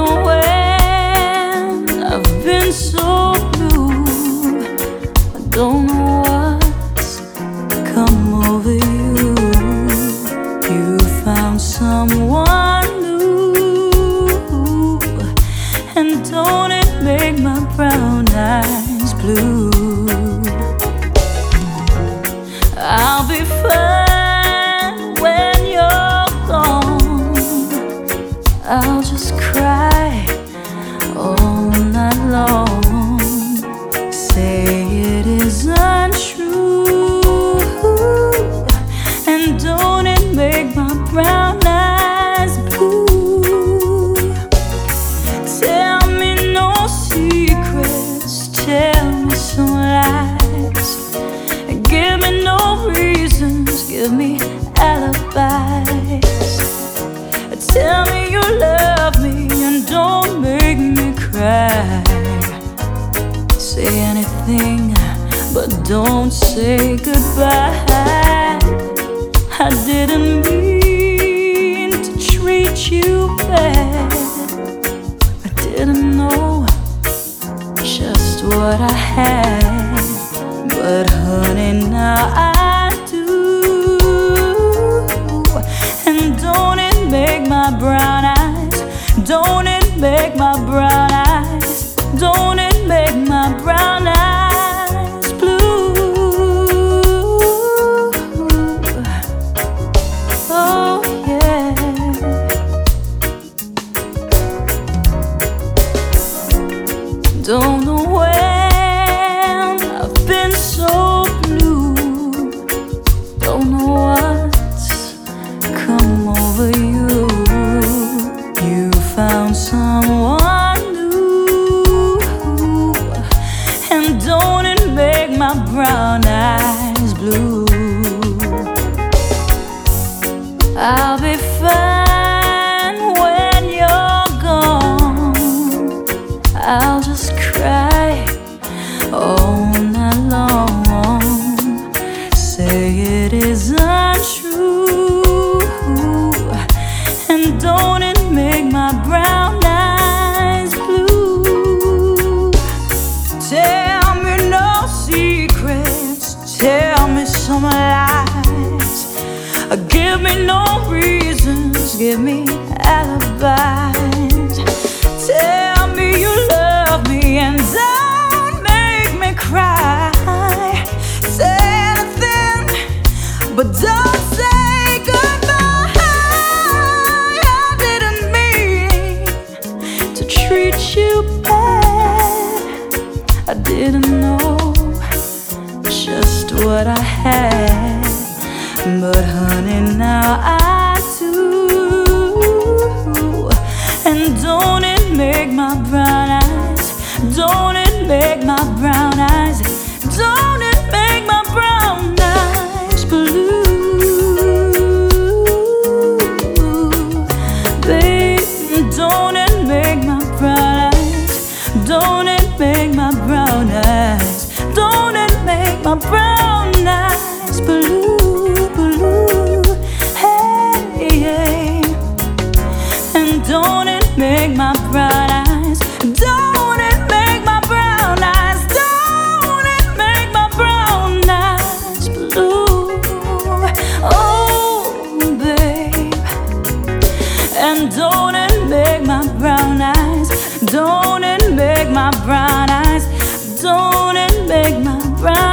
know when I've been so blue. I don't know what's come over you. You found someone new, and don't it make my brown eyes blue? I'll be fine when you're gone. I'll just cry all night long. Say it isn't true, and don't it make my brown eyes blue? Tell me no secrets, tell me some lies. Give me no reasons, give me alibis. Tell me you love me and don't make me cry. Say anything, but don't say goodbye. I didn't mean to treat you bad. I didn't know just what I had, but honey, now I do. And don't it make my brown eyes, don't it make my brown eyes, don't it make my brown eyes blue? Oh yeah. Don't know when I've been so blue. Don't know what's come over you. You found someone new, and don't it make my brown eyes blue? I'll be fine when you're gone. I'll just cry all night long. Say it isn't true, and don't it make my brown eyes blue? Tell me no secrets, tell me some lies. Give me no reasons, give me alibis. Tell me you love me and don't make me cry. Say anything, but don't say goodbye. I didn't mean to treat you bad. I didn't know just what I had, but honey, now I do. And don't it make my brown eyes, don't it make my brown eyes, don't it make my brown eyes blue? Baby, don't it make my brown eyes, don't it make my brown eyes, don't it make my brown eyes blue, blue? Hey, yeah. And don't it make my brown eyes, don't it make my brown eyes, don't it make my brown eyes blue? Oh, babe. And don't it make my brown eyes, don't it make my brown eyes, don't it make my brown